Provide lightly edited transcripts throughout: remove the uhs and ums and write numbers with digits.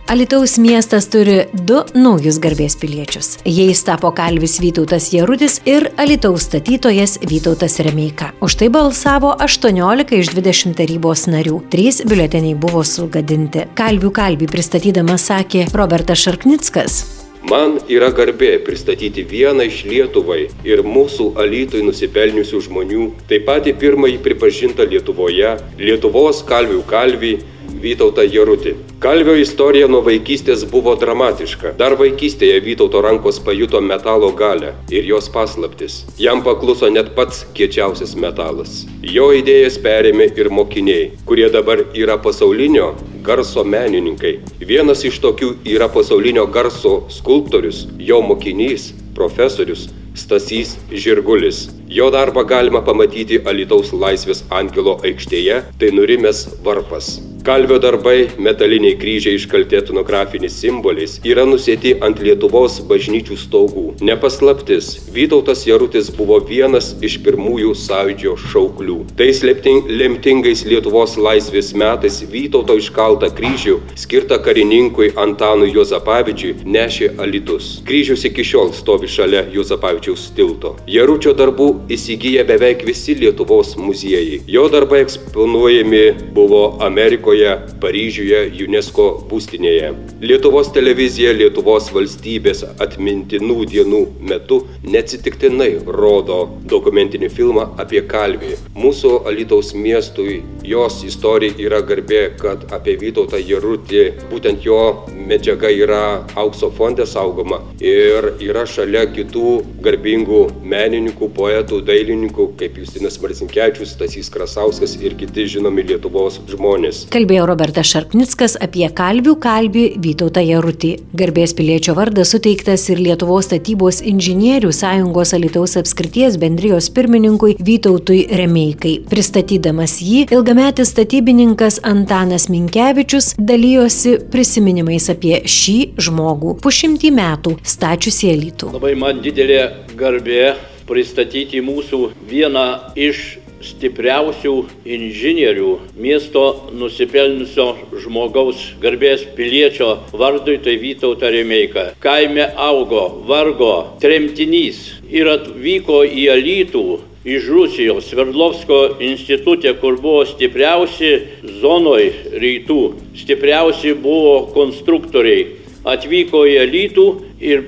Alytaus miestas turi 2 naujus garbės piliečius. Jais tapo kalvis Vytautas Jarutis ir Alytaus statytojas Vytautas Remeika. Už tai balsavo 18 iš 20 tarybos narių. 3 biuleteniai buvo sugadinti. Kalvių kalvį pristatydamas sakė Robertas Šarknickas. Man yra garbė pristatyti vieną iš Lietuvai ir mūsų Alytui nusipelniusių žmonių, taip pat pirmąjį pripažintą Lietuvoje, Lietuvos kalvių kalvį Vytautą Jarutį. Kalvio istorija nuo vaikystės buvo dramatiška. Dar vaikystėje Vytauto rankos pajuto metalo galią ir jos paslaptis. Jam pakluso net pats kiečiausias metalas. Jo idėjas perėmė ir mokiniai, kurie dabar yra pasaulinio garso menininkai. Vienas iš tokių yra pasaulinio garso skulptorius, jo mokinys, profesorius Stasys Žirgulis. Jo darbą galima pamatyti Alytaus Laisvės Angelo aikštėje, tai nurimęs varpas. Kalvio darbai, metaliniai kryžiai iškalti etnografiniais simboliais, yra nusėti ant Lietuvos bažnyčių stogų. Nepaslaptis, Vytautas Jarutis buvo vienas iš pirmųjų sąjūdžio šauklių. Tais lemtingais Lietuvos laisvės metais Vytauto iškaltą kryžių, skirtą karininkui Antanui Juozapavičiui, nešė Alytus. Kryžius iki šiol stovi šalia Juozapavičiaus tilto. Jaručio darbų įsigyja beveik visi Lietuvos muziejai. Jo darbai eksponuojami buvo Amerikoje, Paryžiuje, UNESCO būstinėje. Lietuvos televizija Lietuvos valstybės atmintinų dienų metu neatsitiktinai rodo dokumentinį filmą apie kalvį. Mūsų Alytaus miestui jos istorija yra garbė, kad apie Vytautą Jarutį, būtent jo medžiaga yra aukso fonde saugoma ir yra šalia kitų garbingų menininkų, poetų, dailininkų, kaip Justinas Marcinkevičius, Stasys Krasauskas ir kiti žinomi Lietuvos žmonės. Kalbėjo Robertas Šarknickas apie kalvių kalvį Vytautą Jarutį. Garbės piliečio vardas suteiktas ir Lietuvos statybos inžinierių sąjungos Alytaus apskrities bendrijos pirmininkui Vytautui Remeikai. Pristatydamas jį, ilgametis statybininkas Antanas Minkevičius dalijosi prisiminimais apie šį žmogų, pusšimtį metų stačiusį Alytų. Labai man didelė garbė pristatyti mūsų vieną iš stipriausių inžinierių miesto nusipelniusio žmogaus garbės piliečio vardui, tai Vytautą Remeiką. Kaime augo, vargo, tremtinys ir atvyko į Alytų iš Rusijos Sverdlovsko institute, kur buvo stipriausi zonoj rytų, stipriausi buvo konstruktoriai. Atvyko į Alytų ir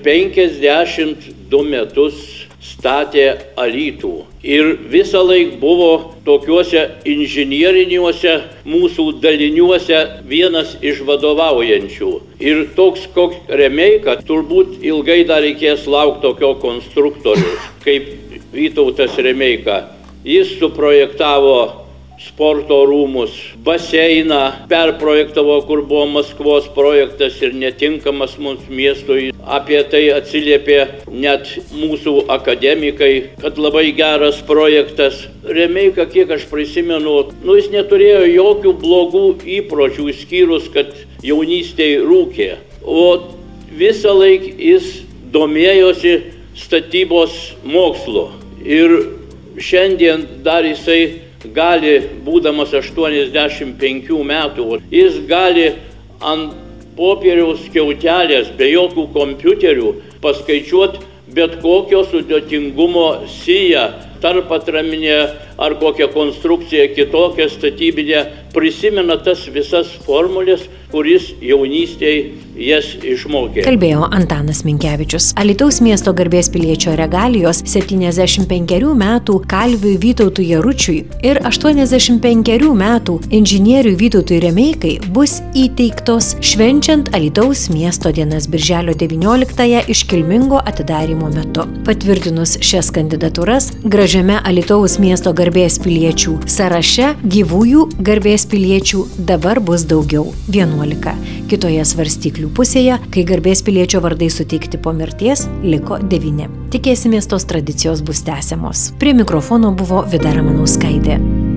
52 metus statė Alytų. Ir visą laiką buvo tokiuose inžinieriniuose mūsų daliniuose vienas iš vadovaujančių. Ir toks koks Remeika, turbūt ilgai dar reikės laukti tokio konstruktorius, kaip Vytautas Remeika. Jis suprojektavo sporto rūmus, baseiną, perprojektavo, kur buvo Maskvos projektas ir netinkamas mūsų miestui. Apie tai atsiliepė net mūsų akademikai, kad labai geras projektas. Remeika, kiek aš prisimenu, jis neturėjo jokių blogų įpročių, išskyrus, kad jaunystėje rūkė. O visą laiką jis domėjosi statybos mokslu. Ir šiandien dar jisai gali, būdamas 85 metų, jis gali ant popieriaus skiautelės be jokių kompiuterių paskaičiuoti bet kokio sudėtingumo siją, tarpatraminė ar kokią konstrukciją kitokią statybinę, prisimena tas visas formulės, kuris jaunystėje jas išmokė. Kalbėjo Antanas Minkevičius. Alytaus miesto garbės piliečio regalijos 75 metų kalviui Vytautui Jaručiui ir 85 metų inžinieriui Vytautui Remeikai bus įteiktos švenčiant Alytaus miesto dienas birželio 19-ąją iškilmingo atidarymo metu. Patvirtinus šias kandidatūras, gražiame Alytaus miesto garbės piliečių sąraše gyvųjų garbės piliečių dabar bus daugiau – 11. Kitoje svarstyklių pusėje, kai garbės piliečio vardai suteikti po mirties, liko 9. Tikėsimės, tos tradicijos bus tęsiamos. Prie mikrofono buvo Vida Ramanauskaitė.